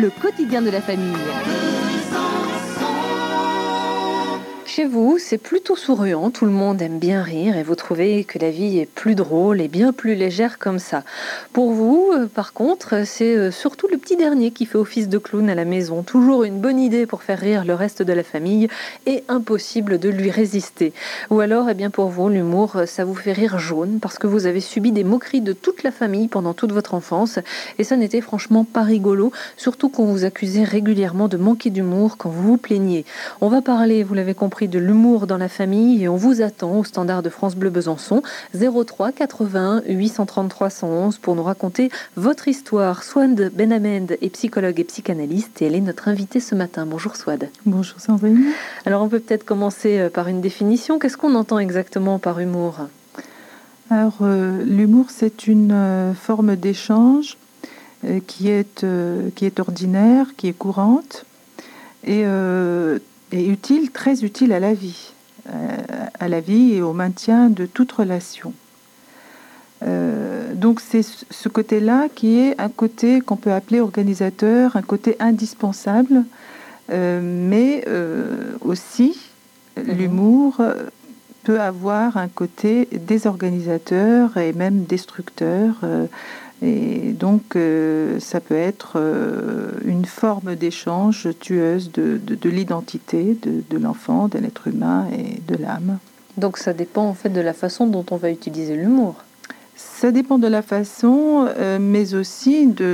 le quotidien de la famille. Chez vous, c'est plutôt souriant, tout le monde aime bien rire et vous trouvez que la vie est plus drôle et bien plus légère comme ça. Pour vous, par contre, c'est surtout le petit dernier qui fait office de clown à la maison. Toujours une bonne idée pour faire rire le reste de la famille et impossible de lui résister. Ou alors, eh bien pour vous, l'humour, ça vous fait rire jaune parce que vous avez subi des moqueries de toute la famille pendant toute votre enfance et ça n'était franchement pas rigolo, surtout qu'on vous accusait régulièrement de manquer d'humour quand vous vous plaigniez. On va parler, vous l'avez compris, de l'humour dans la famille et on vous attend au standard de France Bleu Besançon 03 81 833 111 pour nous raconter votre histoire. Swad Benhamed est psychologue et psychanalyste et elle est notre invitée ce matin. Bonjour Swad. Bonjour Sandrine. Alors on peut peut-être commencer par une définition. Qu'est-ce qu'on entend exactement par humour ? Alors l'humour, c'est une forme d'échange qui est ordinaire, qui est courante et utile, très utile à la vie et au maintien de toute relation. Donc c'est ce côté-là qui est un côté qu'on peut appeler organisateur, un côté indispensable, mais aussi l'humour peut avoir un côté désorganisateur et même destructeur. Et donc, ça peut être une forme d'échange tueuse de l'identité de l'enfant, de l'être humain et de l'âme. Donc, ça dépend en fait de la façon dont on va utiliser l'humour. Ça dépend de la façon, mais aussi du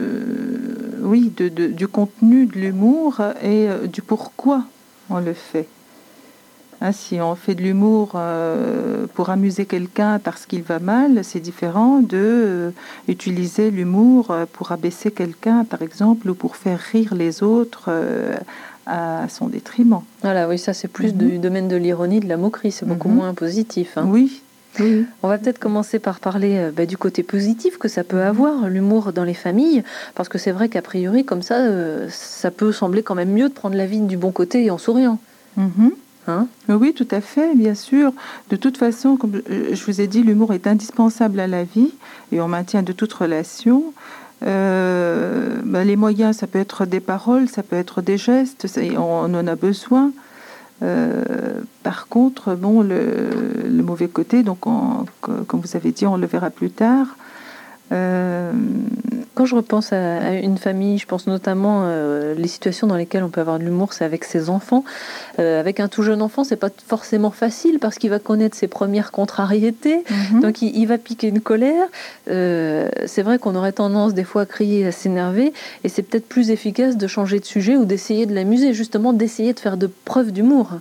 contenu de l'humour et du pourquoi on le fait. Si on fait de l'humour pour amuser quelqu'un parce qu'il va mal, c'est différent de utiliser l'humour pour abaisser quelqu'un, par exemple, ou pour faire rire les autres à son détriment. Voilà, oui, ça c'est plus du domaine de l'ironie, de la moquerie, c'est beaucoup moins positif. Hein. Oui. On va peut-être commencer par parler du côté positif que ça peut avoir, l'humour dans les familles, parce que c'est vrai qu'a priori, comme ça, ça peut sembler quand même mieux de prendre la vie du bon côté et en souriant. Hein ? Oui, tout à fait, bien sûr. De toute façon, comme je vous ai dit, l'humour est indispensable à la vie et au maintien de toute relation. Les moyens, ça peut être des paroles, ça peut être des gestes, on en a besoin. Par contre, le mauvais côté, donc comme vous avez dit, on le verra plus tard. Quand je repense à une famille, je pense notamment les situations dans lesquelles on peut avoir de l'humour, c'est avec ses enfants. Avec un tout jeune enfant, c'est pas forcément facile parce qu'il va connaître ses premières contrariétés, donc il va piquer une colère. C'est vrai qu'on aurait tendance des fois à crier, à s'énerver, et c'est peut-être plus efficace de changer de sujet ou d'essayer de l'amuser, justement d'essayer de faire de preuves d'humour.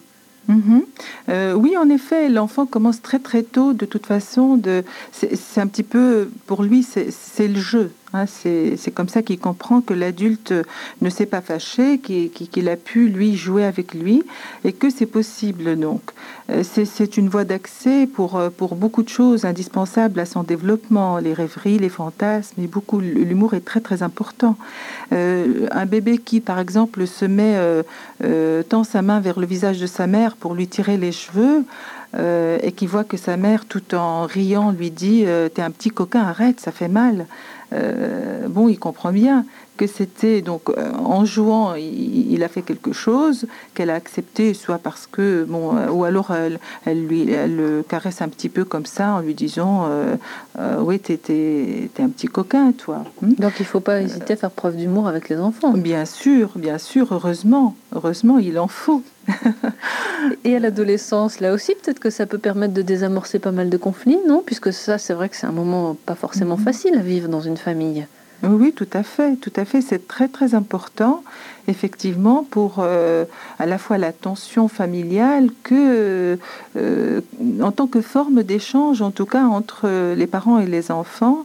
Oui, en effet, l'enfant commence très très tôt. De toute façon, c'est un petit peu pour lui, c'est le jeu. C'est comme ça qu'il comprend que l'adulte ne s'est pas fâché, qu'il a pu lui jouer avec lui et que c'est possible. Donc, c'est une voie d'accès pour beaucoup de choses indispensables à son développement, les rêveries, les fantasmes et beaucoup. L'humour est très très important. Un bébé qui, par exemple, se met tend sa main vers le visage de sa mère pour lui tirer les cheveux. Et qui voit que sa mère, tout en riant, lui dit « T'es un petit coquin, arrête, ça fait mal ». Il comprend bien que c'était donc en jouant, il a fait quelque chose qu'elle a accepté, soit parce que ou alors elle le caresse un petit peu comme ça en lui disant oui, t'es un petit coquin, toi. Donc il faut pas hésiter à faire preuve d'humour avec les enfants. Bien sûr, heureusement, il en faut. Et à l'adolescence, là aussi, peut-être que ça peut permettre de désamorcer pas mal de conflits, non ? Puisque ça, c'est vrai que c'est un moment pas forcément facile à vivre dans une famille. Oui, tout à fait. C'est très, très important, effectivement, pour à la fois la tension familiale que, en tant que forme d'échange, en tout cas, entre les parents et les enfants,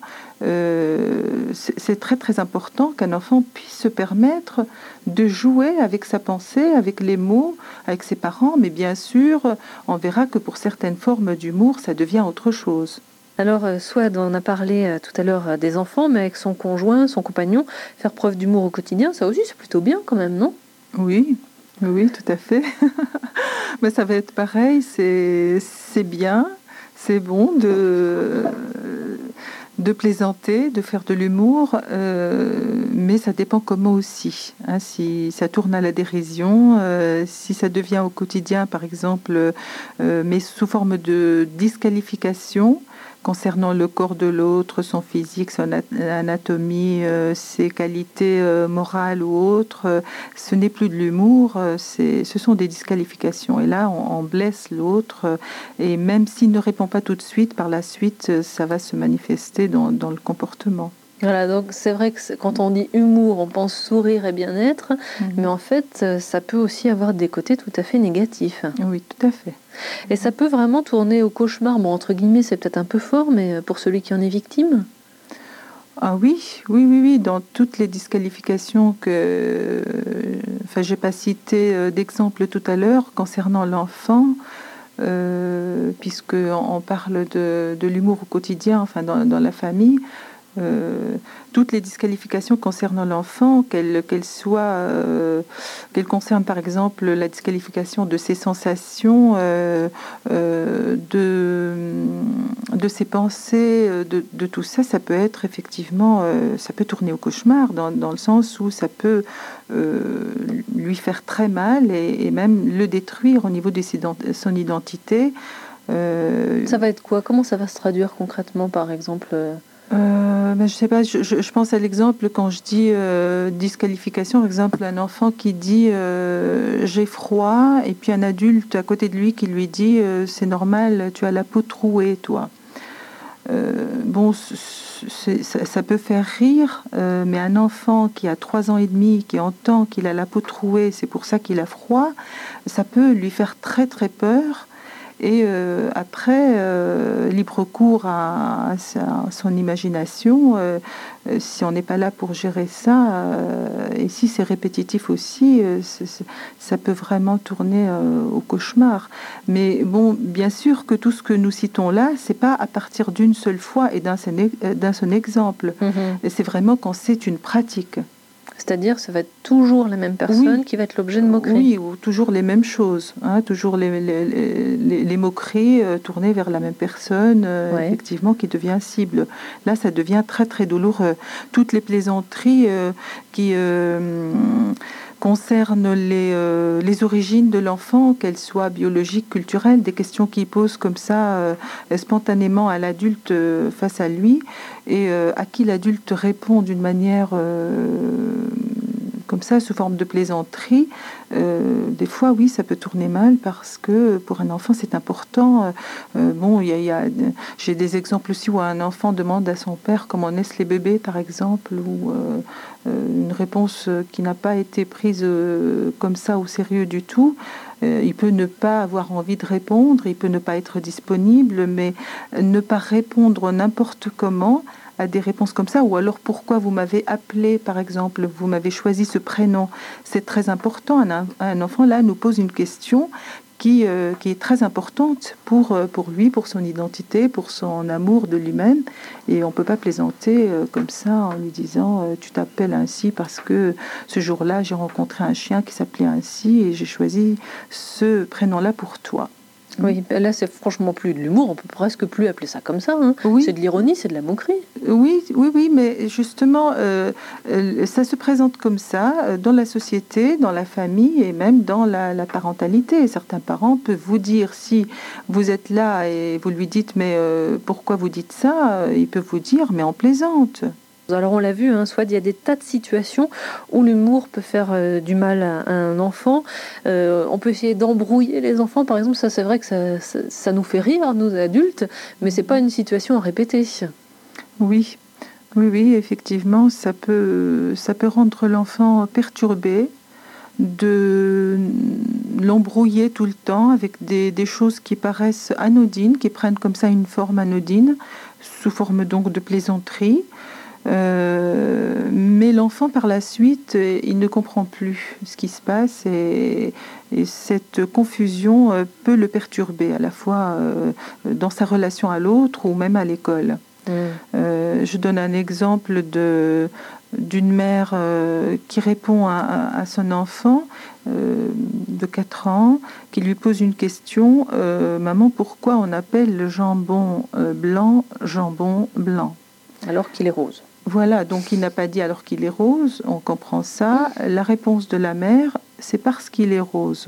c'est très, très important qu'un enfant puisse se permettre de jouer avec sa pensée, avec les mots, avec ses parents. Mais bien sûr, on verra que pour certaines formes d'humour, ça devient autre chose. Alors, Swad, on a parlé tout à l'heure des enfants, mais avec son conjoint, son compagnon, faire preuve d'humour au quotidien, ça aussi, c'est plutôt bien quand même, non ? Oui, tout à fait. Mais ça va être pareil, c'est bien, c'est bon de plaisanter, de faire de l'humour, mais ça dépend comment aussi. Hein, si ça tourne à la dérision, si ça devient au quotidien, par exemple, mais sous forme de disqualification concernant le corps de l'autre, son physique, son anatomie, ses qualités morales ou autres, ce n'est plus de l'humour, ce sont des disqualifications. Et là, on blesse l'autre, et même s'il ne répond pas tout de suite, par la suite, ça va se manifester dans le comportement. Voilà, donc c'est vrai que quand on dit humour, on pense sourire et bien-être, mais en fait, ça peut aussi avoir des côtés tout à fait négatifs. Oui, tout à fait. Et ça peut vraiment tourner au cauchemar. Bon, entre guillemets, c'est peut-être un peu fort, mais pour celui qui en est victime. Ah oui, dans toutes les disqualifications que... Enfin, j'ai pas cité d'exemple tout à l'heure concernant l'enfant, puisqu'on parle de l'humour au quotidien, enfin dans la famille. Toutes les disqualifications concernant l'enfant, qu'elles concernent par exemple la disqualification de ses sensations, de ses pensées, de tout ça, ça peut être effectivement, ça peut tourner au cauchemar dans le sens où ça peut lui faire très mal et même le détruire au niveau de son identité. Ça va être quoi? Comment ça va se traduire concrètement, par exemple? Je sais pas, je pense à l'exemple quand je dis disqualification, par exemple un enfant qui dit j'ai froid et puis un adulte à côté de lui qui lui dit c'est normal, tu as la peau trouée toi. Bon, ça peut faire rire, mais un enfant qui a 3 ans et demi, qui entend qu'il a la peau trouée, c'est pour ça qu'il a froid, ça peut lui faire très très peur. Et après, libre cours à son imagination, si on n'est pas là pour gérer ça, et si c'est répétitif aussi, ça peut vraiment tourner au cauchemar. Mais bon, bien sûr que tout ce que nous citons là, c'est pas à partir d'une seule fois et d'un seul exemple. Et c'est vraiment quand c'est une pratique. C'est-à-dire, ça va être toujours la même personne qui va être l'objet de moqueries. Oui, ou toujours les mêmes choses, hein, toujours les moqueries tournées vers la même personne, effectivement, qui devient cible. Là, ça devient très, très douloureux. Toutes les plaisanteries qui concernent les origines de l'enfant, qu'elles soient biologiques, culturelles, des questions qu'il pose comme ça spontanément à l'adulte face à lui, et à qui l'adulte répond d'une manière comme ça, sous forme de plaisanterie. Des fois, oui, ça peut tourner mal parce que pour un enfant, c'est important. Bon, j'ai des exemples aussi où un enfant demande à son père comment naissent les bébés, par exemple, ou une réponse qui n'a pas été prise comme ça au sérieux du tout. Il peut ne pas avoir envie de répondre, il peut ne pas être disponible, mais ne pas répondre n'importe comment à des réponses comme ça, ou alors pourquoi vous m'avez appelé, par exemple, vous m'avez choisi ce prénom. C'est très important. Un enfant, là, nous pose une question qui est très importante pour lui, pour son identité, pour son amour de lui-même. Et on ne peut pas plaisanter comme ça en lui disant tu t'appelles ainsi parce que ce jour-là, j'ai rencontré un chien qui s'appelait ainsi et j'ai choisi ce prénom-là pour toi. Oui, là c'est franchement plus de l'humour, on peut presque plus appeler ça comme ça. Hein. Oui. C'est de l'ironie, c'est de la moquerie. Oui, mais justement, ça se présente comme ça dans la société, dans la famille et même dans la parentalité. Certains parents peuvent vous dire, si vous êtes là et vous lui dites mais pourquoi vous dites ça, ils peuvent vous dire mais on plaisante. Alors on l'a vu, hein, soit il y a des tas de situations où l'humour peut faire du mal à un enfant. On peut essayer d'embrouiller les enfants, par exemple. Ça, c'est vrai que ça nous fait rire, nous adultes, mais c'est pas une situation à répéter. Oui, effectivement, ça peut rendre l'enfant perturbé, de l'embrouiller tout le temps avec des choses qui paraissent anodines, qui prennent comme ça une forme anodine, sous forme donc de plaisanterie. Mais l'enfant par la suite il ne comprend plus ce qui se passe et cette confusion peut le perturber à la fois dans sa relation à l'autre ou même à l'école. Je donne un exemple d'une mère qui répond à son enfant de 4 ans qui lui pose une question maman, pourquoi on appelle le jambon blanc jambon blanc? Alors qu'il est rose. Voilà, donc il n'a pas dit alors qu'il est rose, on comprend ça. La réponse de la mère, c'est parce qu'il est rose.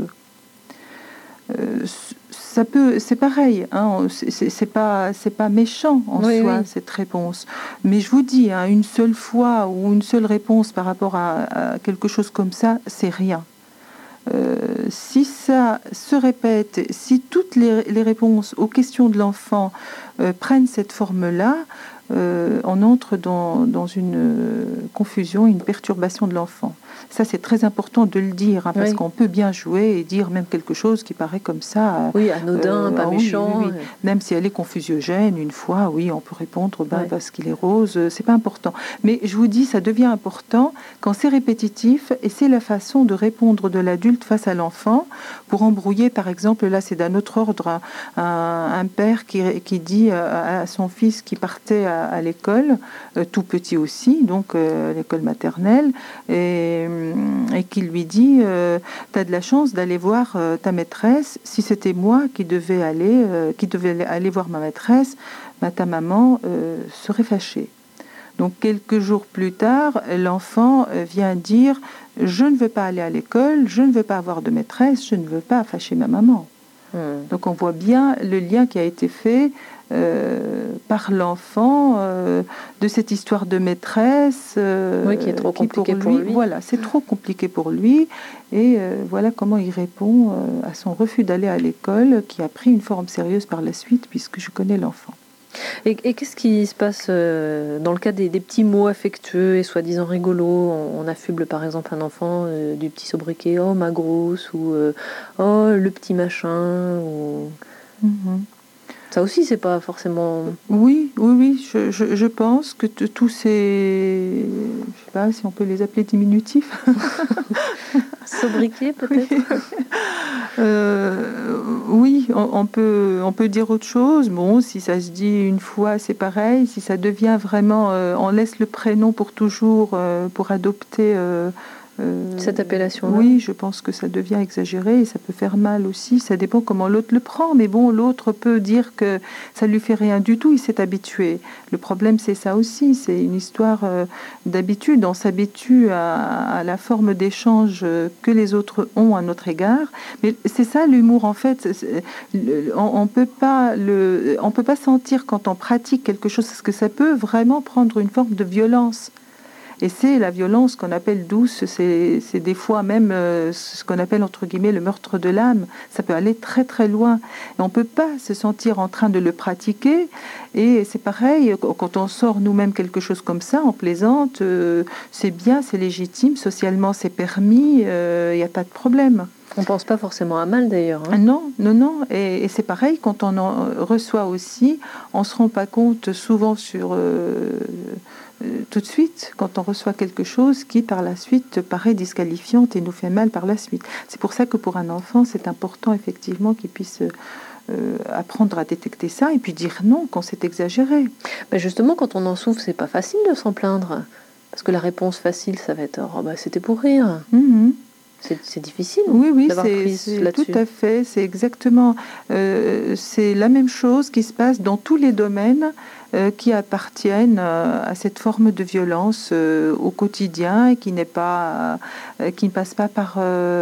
C'est pareil, hein, c'est pas méchant en soi, cette réponse. Mais je vous dis, hein, une seule fois ou une seule réponse par rapport à quelque chose comme ça, c'est rien. Si ça se répète, si toutes les réponses aux questions de l'enfant prennent cette forme-là, on entre dans une confusion, une perturbation de l'enfant. Ça, c'est très important de le dire, hein, parce qu'on peut bien jouer et dire même quelque chose qui paraît comme ça. Oui, anodin, pas méchant. Oui. Même si elle est confusiogène, une fois, oui, on peut répondre parce qu'il est rose, c'est pas important. Mais je vous dis, ça devient important quand c'est répétitif, et c'est la façon de répondre de l'adulte face à l'enfant pour embrouiller, par exemple, là c'est d'un autre ordre, un père qui dit à son fils qui partait à l'école, tout petit aussi, donc à l'école maternelle, et qui lui dit t'as de la chance d'aller voir ta maîtresse. Si c'était moi qui devais aller voir ma maîtresse, ta maman serait fâchée. Donc quelques jours plus tard, l'enfant vient dire je ne veux pas aller à l'école, je ne veux pas avoir de maîtresse, je ne veux pas fâcher ma maman. Donc on voit bien le lien qui a été fait par l'enfant de cette histoire de maîtresse qui est trop compliqué pour lui. Voilà, c'est trop compliqué pour lui, et voilà comment il répond à son refus d'aller à l'école, qui a pris une forme sérieuse par la suite, puisque je connais l'enfant. Et qu'est-ce qui se passe dans le cas des petits mots affectueux et soi-disant rigolos? On affuble par exemple un enfant du petit sobriquet « oh ma grosse » ou « oh le petit machin » ou... Ça aussi, c'est pas forcément... Oui, je pense que tous ces... Je sais pas si on peut les appeler diminutifs. Sobriquet, peut-être. Oui, on peut dire autre chose. Bon, si ça se dit une fois, c'est pareil. Si ça devient vraiment... on laisse le prénom pour toujours, pour adopter... cette appellation-là. Oui, je pense que ça devient exagéré et ça peut faire mal aussi. Ça dépend comment l'autre le prend. Mais bon, l'autre peut dire que ça lui fait rien du tout. Il s'est habitué. Le problème, c'est ça aussi. C'est une histoire d'habitude. On s'habitue à la forme d'échange que les autres ont à notre égard. Mais c'est ça l'humour, en fait. On peut pas sentir quand on pratique quelque chose, parce que ça peut vraiment prendre une forme de violence. Et c'est la violence qu'on appelle douce, c'est des fois même ce qu'on appelle entre guillemets le meurtre de l'âme. Ça peut aller très très loin. Et on ne peut pas se sentir en train de le pratiquer. Et c'est pareil, quand on sort nous-mêmes quelque chose comme ça, on plaisante, c'est bien, c'est légitime, socialement c'est permis, il n'y a pas de problème. On ne pense pas forcément à mal d'ailleurs. Hein. Non. Et c'est pareil, quand on en reçoit aussi, on ne se rend pas compte souvent tout de suite quand on reçoit quelque chose qui par la suite paraît disqualifiante et nous fait mal par la suite. C'est pour ça que pour un enfant c'est important effectivement qu'il puisse apprendre à détecter ça et puis dire non quand c'est exagéré. Mais justement, quand on en souffre, c'est pas facile de s'en plaindre, parce que la réponse facile ça va être oh, c'était pour rire. C'est difficile. Oui, d'avoir prise c'est là-dessus. tout à fait. C'est exactement. C'est la même chose qui se passe dans tous les domaines qui appartiennent à cette forme de violence au quotidien et qui ne passe pas par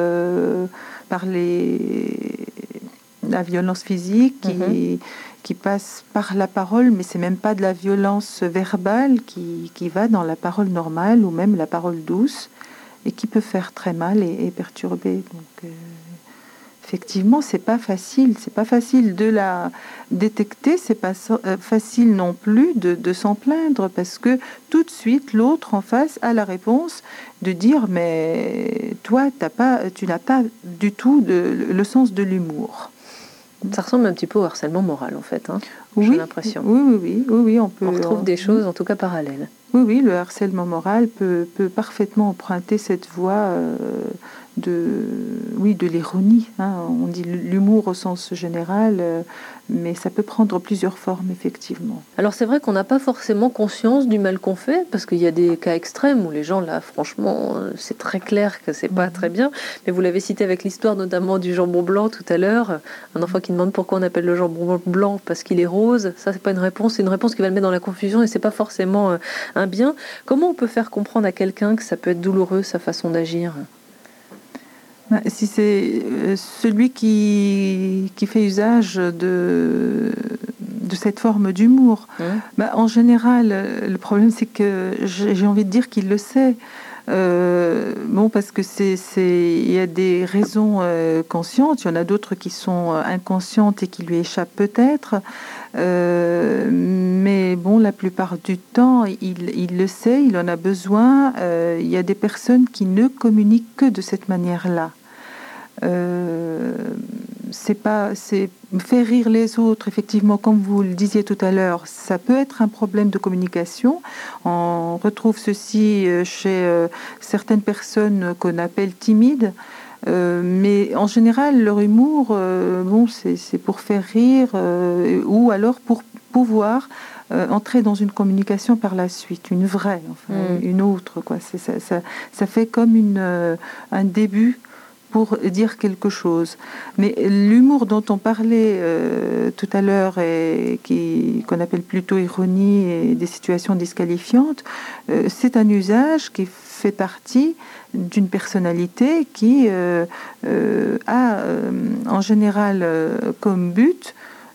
la violence physique, qui passe par la parole, mais c'est même pas de la violence verbale qui va dans la parole normale ou même la parole douce, et qui peut faire très mal et perturber. Donc, effectivement, c'est pas facile de la détecter, c'est pas facile non plus de s'en plaindre, parce que tout de suite, l'autre en face a la réponse de dire mais toi, tu n'as pas du tout le sens de l'humour. Ça ressemble un petit peu au harcèlement moral, en fait. Hein, oui, j'ai l'impression. Oui, on peut. On retrouve des choses, en tout cas, parallèles. Oui, le harcèlement moral peut parfaitement emprunter cette voie de l'ironie. Hein. On dit l'humour au sens général, mais ça peut prendre plusieurs formes, effectivement. Alors c'est vrai qu'on n'a pas forcément conscience du mal qu'on fait, parce qu'il y a des cas extrêmes où les gens, là, franchement, c'est très clair que c'est pas très bien. Mais vous l'avez cité avec l'histoire notamment du jambon blanc tout à l'heure. Un enfant qui demande pourquoi on appelle le jambon blanc parce qu'il est rose. Ça, c'est pas une réponse, c'est une réponse qui va le mettre dans la confusion et c'est pas forcément un bien. Comment on peut faire comprendre à quelqu'un que ça peut être douloureux, sa façon d'agir ? Si c'est celui qui fait usage de cette forme d'humour, en général, le problème, c'est que j'ai envie de dire qu'il le sait. Parce que il y a des raisons conscientes, il y en a d'autres qui sont inconscientes et qui lui échappent peut-être. Mais la plupart du temps, il le sait, il en a besoin. Il y a des personnes qui ne communiquent que de cette manière-là. C'est faire rire les autres, effectivement, comme vous le disiez tout à l'heure, ça peut être un problème de communication. On retrouve ceci chez certaines personnes qu'on appelle timides. Mais en général, leur humour, c'est pour faire rire ou alors pour pouvoir entrer dans une communication par la suite, une vraie, une autre, quoi. Ça fait comme un début pour dire quelque chose. Mais l'humour dont on parlait tout à l'heure et qu'on appelle plutôt ironie et des situations disqualifiantes, c'est un usage qui fait partie d'une personnalité qui a en général comme but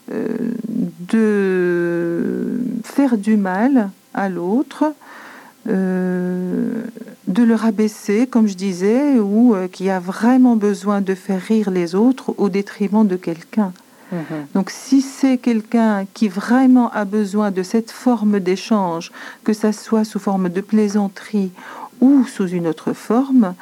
de faire du mal à l'autre, de le rabaisser, comme je disais, ou qui a vraiment besoin de faire rire les autres au détriment de quelqu'un. Donc si c'est quelqu'un qui vraiment a besoin de cette forme d'échange, que ça soit sous forme de plaisanterie ou sous une autre forme,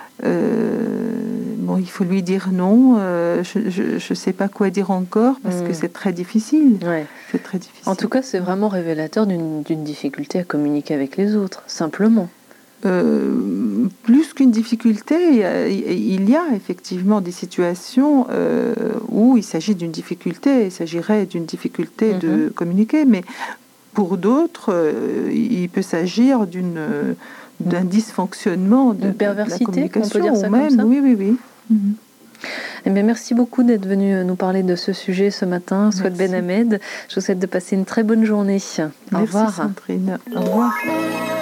il faut lui dire non. Je ne sais pas quoi dire encore parce que c'est très difficile. Ouais. C'est très difficile. En tout cas, c'est vraiment révélateur d'une difficulté à communiquer avec les autres, simplement. Plus qu'une difficulté, il y a effectivement des situations où il s'agit d'une difficulté. Il s'agirait d'une difficulté de communiquer, mais pour d'autres, il peut s'agir d'un dysfonctionnement de la communication. On peut dire ça comme ça. Oui. Eh bien, merci beaucoup d'être venu nous parler de ce sujet ce matin. Souad Ben Hamed, je vous souhaite de passer une très bonne journée. Au revoir. Merci Sandrine. Au revoir.